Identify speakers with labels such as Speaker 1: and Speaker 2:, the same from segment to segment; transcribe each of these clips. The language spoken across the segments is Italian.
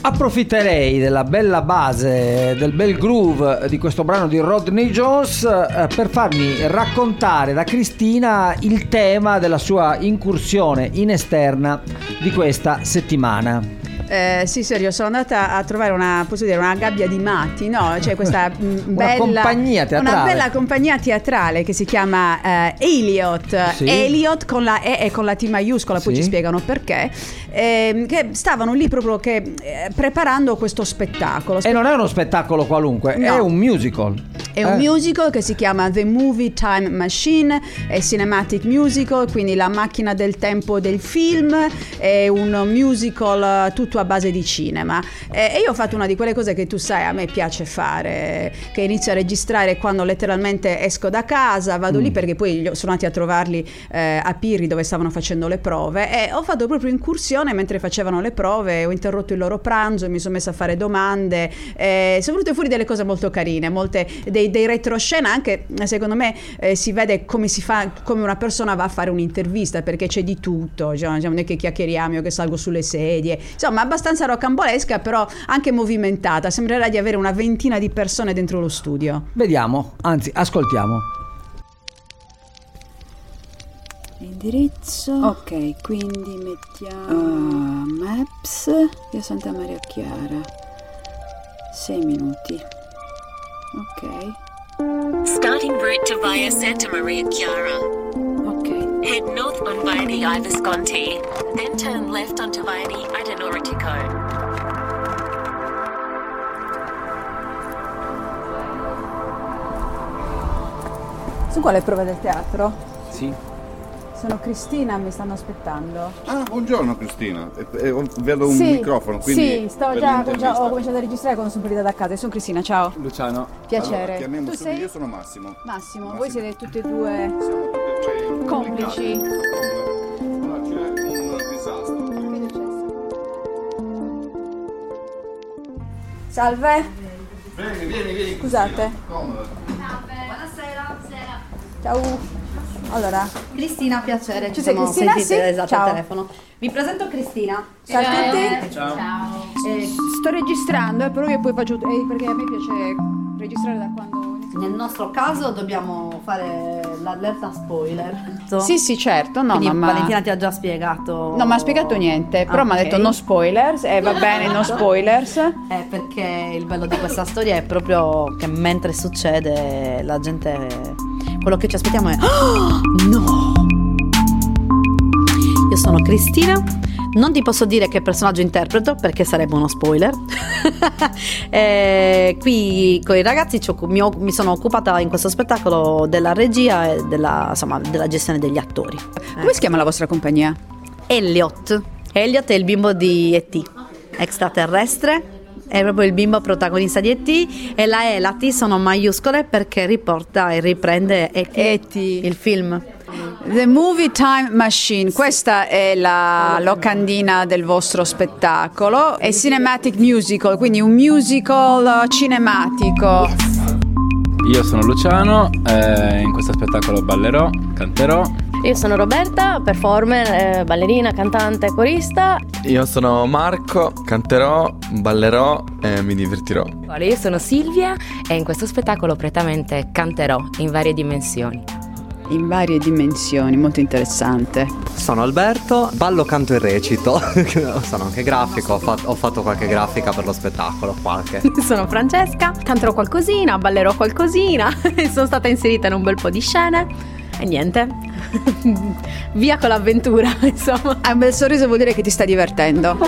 Speaker 1: Approfitterei della bella base, del bel groove di questo brano di Rodney Jones per farmi raccontare da Cristina il tema della sua incursione in esterna di questa settimana.
Speaker 2: Sì, serio, sono andata a trovare una gabbia di matti, no? C'è questa bella
Speaker 1: compagnia teatrale.
Speaker 2: Una bella compagnia teatrale che si chiama Elliot.
Speaker 1: Sì.
Speaker 2: Elliot con la E e con la T maiuscola, poi
Speaker 1: Sì.
Speaker 2: ci spiegano perché. Che stavano lì proprio preparando questo spettacolo.
Speaker 1: E non è uno spettacolo qualunque,
Speaker 2: No.
Speaker 1: è un musical.
Speaker 2: È un musical che si chiama The Movie Time Machine, è cinematic musical, quindi la macchina del tempo del film, è un musical tutto a base di cinema. E io ho fatto una di quelle cose che tu sai, a me piace fare, che inizio a registrare quando letteralmente esco da casa, vado lì perché poi sono andati a trovarli a Pirri dove stavano facendo le prove e ho fatto proprio incursione mentre facevano le prove, ho interrotto il loro pranzo, mi sono messa a fare domande, sono venute fuori delle cose molto carine, molte dei retroscena, anche secondo me si vede come si fa, come una persona va a fare un'intervista, perché c'è di tutto, diciamo, non è che chiacchieriamo, io che salgo sulle sedie, insomma abbastanza rocambolesca, però anche movimentata, sembrerà di avere una ventina di persone dentro lo studio.
Speaker 1: Vediamo, anzi ascoltiamo.
Speaker 2: Indirizzo, ok, quindi mettiamo Maps, via Santa Maria Chiara, 6 minuti, ok.
Speaker 3: Starting route to via Santa Maria Chiara.
Speaker 2: Ok.
Speaker 3: Head north on via the I Visconti, then turn left onto via the Idenorico.
Speaker 2: Su quale prove del teatro?
Speaker 4: Sì.
Speaker 2: Sono Cristina, mi stanno aspettando.
Speaker 5: Ah, buongiorno Cristina. Vedo un microfono, quindi
Speaker 2: sì, ho cominciato a registrare quando sono partita da casa. Io sono Cristina, ciao.
Speaker 4: Luciano.
Speaker 2: Piacere.
Speaker 5: Allora, chiamiamo
Speaker 2: Tu
Speaker 5: subito.
Speaker 2: sei?
Speaker 5: Io sono Massimo.
Speaker 2: Massimo, voi siete tutti e due
Speaker 5: Siamo tutti e due
Speaker 2: complici.
Speaker 5: Allora, c'è un disastro.
Speaker 2: Che è successo? Salve.
Speaker 5: Vieni.
Speaker 2: Scusate.
Speaker 5: Comodo.
Speaker 6: Buonasera.
Speaker 2: Ciao. Allora,
Speaker 6: Cristina, piacere.
Speaker 2: Ci sei Cristina?
Speaker 6: Sentite,
Speaker 2: Sì.
Speaker 6: esatto,
Speaker 2: Ciao.
Speaker 6: al telefono. Vi presento Cristina.
Speaker 2: ciao a tutti.
Speaker 6: Ciao.
Speaker 2: Sto registrando, però io poi faccio perché a me piace registrare da quando inizio.
Speaker 6: Nel nostro caso dobbiamo fare l'allerta spoiler.
Speaker 2: Sì, certo, no,
Speaker 6: Quindi
Speaker 2: ma
Speaker 6: Valentina ti ha già spiegato.
Speaker 2: non mi ha spiegato niente, però mi ha
Speaker 6: Ok.
Speaker 2: detto no spoilers e va bene, no spoilers.
Speaker 6: Perché il bello di questa storia è proprio che mentre succede la gente, quello che ci aspettiamo è "Oh, no". Io sono Cristina, non ti posso dire che personaggio interpreto perché sarebbe uno spoiler. Qui con i ragazzi mi sono occupata in questo spettacolo della regia e della gestione degli attori.
Speaker 2: Come si chiama la vostra compagnia?
Speaker 6: Elliot è il bimbo di E.T. extraterrestre, è proprio il bimbo protagonista di E.T. e la E e la T sono maiuscole perché riporta e riprende E.T. il film.
Speaker 2: The Movie Time Machine, questa è la locandina del vostro spettacolo, è cinematic musical, quindi un musical cinematico.
Speaker 4: Io sono Luciano, in questo spettacolo ballerò, canterò.
Speaker 7: Io sono Roberta, performer, ballerina, cantante, corista.
Speaker 8: Io sono Marco, canterò, ballerò e mi divertirò.
Speaker 7: Io sono Silvia e in questo spettacolo prettamente canterò in varie dimensioni.
Speaker 2: In varie dimensioni, molto interessante.
Speaker 9: Sono Alberto, ballo, canto e recito. Sono anche grafico, ho fatto qualche grafica per lo spettacolo, qualche.
Speaker 7: Sono Francesca, canterò qualcosina, ballerò qualcosina e sono stata inserita in un bel po' di scene e niente, via con l'avventura, insomma.
Speaker 2: Hai un bel sorriso, vuol dire che ti stai divertendo.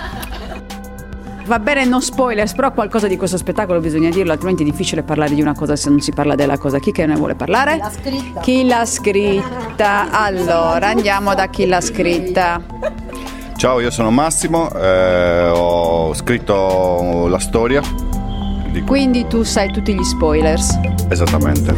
Speaker 2: Va bene, no spoilers, però qualcosa di questo spettacolo bisogna dirlo, altrimenti è difficile parlare di una cosa se non si parla della cosa. Chi che ne vuole parlare?
Speaker 6: L'ha scritta.
Speaker 2: Chi l'ha scritta? Allora, andiamo da chi l'ha scritta.
Speaker 5: Ciao, io sono Massimo, ho scritto la storia.
Speaker 2: Quindi tu sai tutti gli spoilers.
Speaker 5: Esattamente.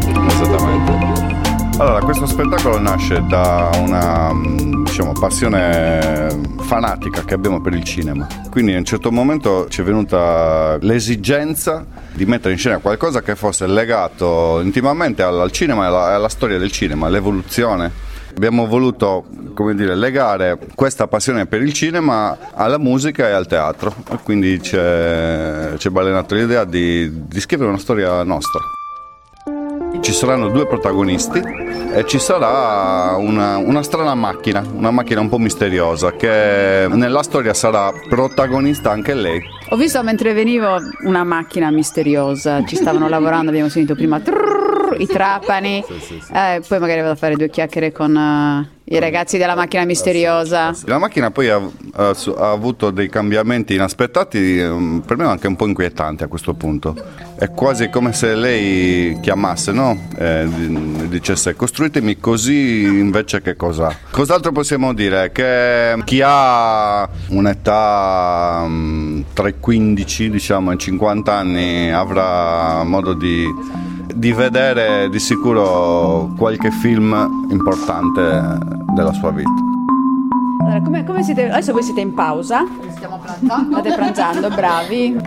Speaker 5: Allora, questo spettacolo nasce da una passione fanatica che abbiamo per il cinema. Quindi a un certo momento ci è venuta l'esigenza di mettere in scena qualcosa che fosse legato intimamente al cinema e alla storia del cinema, all'evoluzione Abbiamo voluto, come dire, legare questa passione per il cinema alla musica e al teatro, e quindi ci è balenata l'idea di scrivere una storia nostra. Ci saranno 2 protagonisti e ci sarà una strana macchina, una macchina un po' misteriosa che nella storia sarà protagonista anche lei.
Speaker 2: Ho visto mentre venivo una macchina misteriosa, ci stavano lavorando, abbiamo sentito prima i trapani, poi magari vado a fare 2 chiacchiere con i ragazzi della macchina misteriosa.
Speaker 5: La macchina poi ha avuto dei cambiamenti inaspettati, per me anche un po' inquietanti a questo punto. È quasi come se lei chiamasse, no? Dicesse costruitemi così invece che cosa. Cos'altro possiamo dire? Che chi ha un'età tra i 15 diciamo e i 50 anni avrà modo di vedere di sicuro qualche film importante della sua vita.
Speaker 2: Allora, come siete? Adesso voi siete in pausa.
Speaker 6: Stiamo pranzando.
Speaker 2: State pranzando, bravi.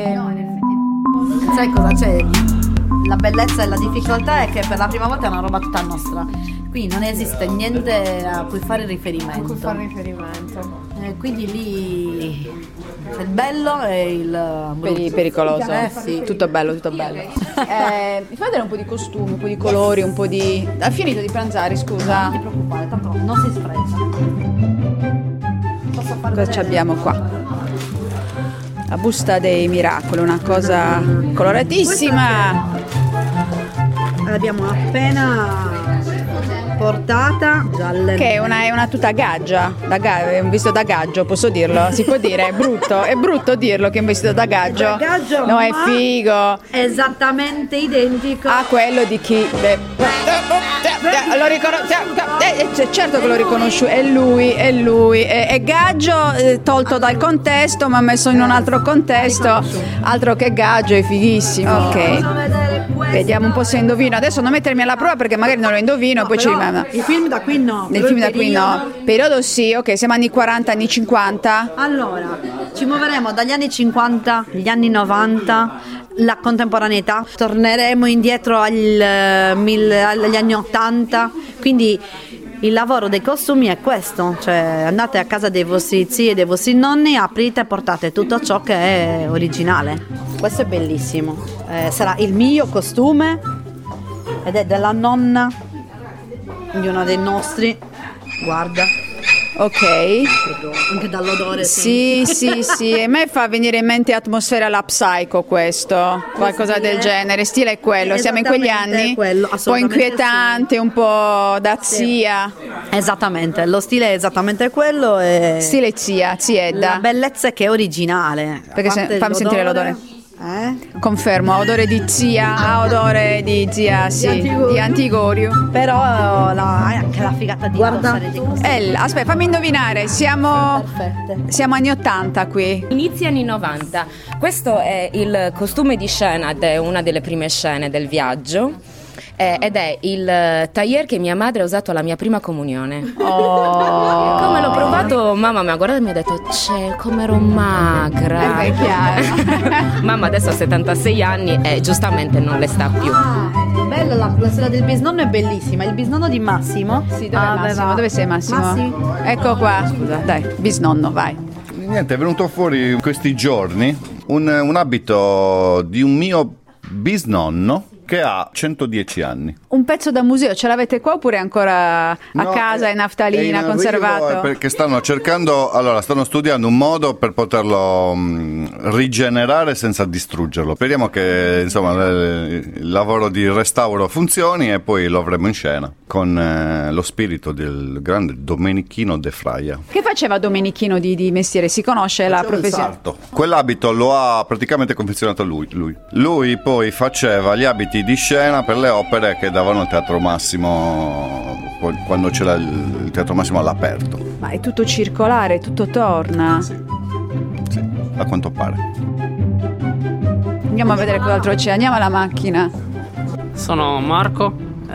Speaker 6: Sai cosa c'è? La bellezza e la difficoltà è che per la prima volta è una roba tutta nostra. Qui non esiste niente a cui fare riferimento. Quindi lì c'è il bello e il
Speaker 2: pericoloso.
Speaker 6: Sì.
Speaker 2: Tutto bello. Mi fai vedere un po' di costumi, un po' di colori, un po' di... Ha finito di pranzare, scusa?
Speaker 6: Non ti preoccupare, tanto non si sfreccia.
Speaker 2: Cosa ci abbiamo qua? La busta dei miracoli, una cosa coloratissima.
Speaker 6: L'abbiamo appena portata gialle.
Speaker 2: Che è una tuta gaggia, è un vestito da gaggio, posso dirlo? Si può dire? È brutto dirlo che è un vestito da gaggio. No, è figo.
Speaker 6: Esattamente identico
Speaker 2: a quello di chi certo che l'ho riconosciuto, è lui, è gaggio tolto dal contesto ma messo in un altro contesto, altro che gaggio, è fighissimo. Ok, vediamo un po' se indovino. Adesso non mettermi alla prova perché magari non lo indovino, no, poi ci rimane.
Speaker 6: Il film da qui no.
Speaker 2: Nel film da qui no. Periodo sì, ok, siamo anni 40, anni 50.
Speaker 6: Allora, ci muoveremo dagli anni 50, gli anni 90, la contemporaneità, torneremo indietro agli anni 80, quindi il lavoro dei costumi è questo, cioè andate a casa dei vostri zii e dei vostri nonni, aprite e portate tutto ciò che è originale. Questo è bellissimo, sarà il mio costume ed è della nonna di uno dei nostri, guarda.
Speaker 2: Ok,
Speaker 6: anche dall'odore.
Speaker 2: Sì, a me fa venire in mente atmosfera la Psycho questo, qualcosa del genere, stile è quello, siamo in quegli anni, un po' inquietante, sì. Un po' da zia.
Speaker 6: Esattamente, lo stile è esattamente quello.
Speaker 2: Stile ziedda.
Speaker 6: La bellezza è che è originale.
Speaker 2: Perché fammi sentire l'odore. Confermo, odore di zia, odore di zia, sì, di Antigorio.
Speaker 6: Però anche la figata di
Speaker 2: aspetta, fammi indovinare, siamo anni 80 qui.
Speaker 10: Inizi anni 90. Questo è il costume di scena ed è una delle prime scene del viaggio. Ed è il tailleur che mia madre ha usato alla mia prima comunione. Come l'ho provato, mamma mi ha guardato e mi ha detto come ero magra.
Speaker 2: È chiaro.
Speaker 10: Mamma adesso ha 76 anni e giustamente non le sta più.
Speaker 6: Bella la storia del bisnonno, è bellissima. Il bisnonno di Massimo.
Speaker 2: Sì, dove Massimo? Dove sei Massimo? Ecco qua, scusa, dai, bisnonno, vai.
Speaker 5: Niente, è venuto fuori in questi giorni un abito di un mio bisnonno che ha 110 anni.
Speaker 2: Un pezzo da museo, ce l'avete qua oppure ancora a casa in naftalina, conservato?
Speaker 5: Perché stanno studiando un modo per poterlo rigenerare senza distruggerlo. Speriamo che insomma il lavoro di restauro funzioni e poi lo avremo in scena con lo spirito del grande Domenichino De Fraia.
Speaker 2: Che faceva Domenichino di mestiere? Si conosce la professione?
Speaker 5: Quell'abito lo ha praticamente confezionato lui. Lui poi faceva gli abiti di scena per le opere che davano al Teatro Massimo quando c'era il Teatro Massimo all'aperto.
Speaker 2: Ma è tutto circolare, tutto torna?
Speaker 5: Sì, a quanto pare.
Speaker 2: Andiamo a vedere cos'altro c'è, andiamo alla macchina.
Speaker 11: Sono Marco,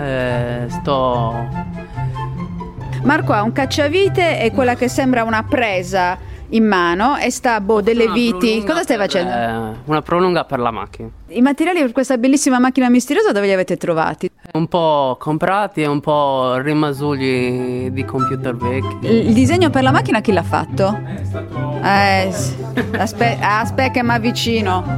Speaker 2: Marco ha un cacciavite e quella che sembra una presa in mano e sta delle viti. Cosa stai facendo?
Speaker 11: Una prolunga per la macchina.
Speaker 2: I materiali per questa bellissima macchina misteriosa dove li avete trovati?
Speaker 11: Un po' comprati e un po' rimasugli di computer vecchi.
Speaker 2: Il disegno per la macchina chi l'ha fatto?
Speaker 11: È stato...
Speaker 2: Aspetta che mi avvicino.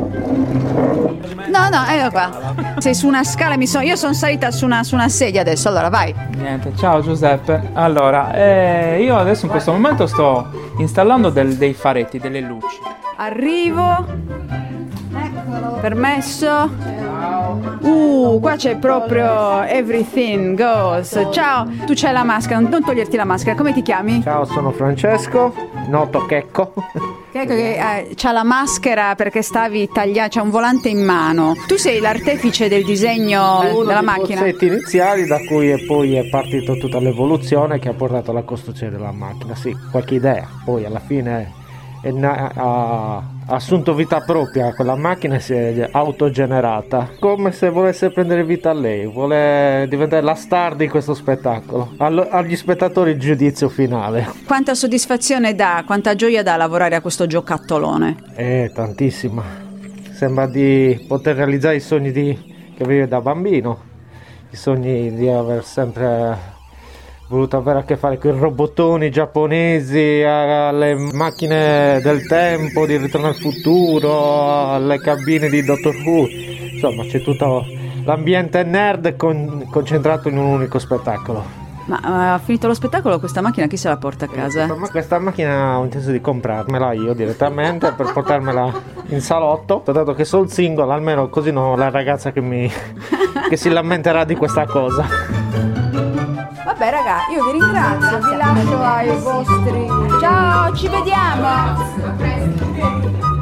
Speaker 2: No, ecco qua. Sei su una scala, io sono salita su una sedia adesso, allora vai.
Speaker 12: Niente, ciao Giuseppe. Allora, io adesso in questo momento sto installando dei faretti, delle luci.
Speaker 2: Arrivo. Eccolo. Permesso. Qua c'è proprio everything goes. Ciao, tu c'hai la maschera, non toglierti la maschera, come ti chiami?
Speaker 13: Ciao, sono Francesco, noto Checco.
Speaker 2: Checco che c'ha la maschera perché stavi tagliando, c'ha un volante in mano. Tu sei l'artefice del disegno della macchina?
Speaker 13: Uno dei concetti iniziali da cui poi è partita tutta l'evoluzione che ha portato alla costruzione della macchina. Sì, qualche idea, poi alla fine ha assunto vita propria, quella macchina si è autogenerata, come se volesse prendere vita a lei, vuole diventare la star di questo spettacolo. Agli spettatori il giudizio finale.
Speaker 2: Quanta soddisfazione dà, quanta gioia dà lavorare a questo giocattolone?
Speaker 13: Tantissima. Sembra di poter realizzare i sogni che avevo da bambino, i sogni di aver sempre voluto avere a che fare con i robottoni giapponesi, alle macchine del tempo di Ritorno al futuro, alle cabine di Doctor Who. Insomma, c'è tutto l'ambiente nerd concentrato in un unico spettacolo.
Speaker 2: Ma ha finito lo spettacolo, questa macchina chi se la porta a casa?
Speaker 13: Questa macchina ho intenso di comprarmela io direttamente per portarmela in salotto, dato che sono single, almeno così non ho la ragazza che si lamenterà di questa cosa.
Speaker 2: Vabbè raga, io vi ringrazio, vi lascio ai vostri... Ciao, ci vediamo!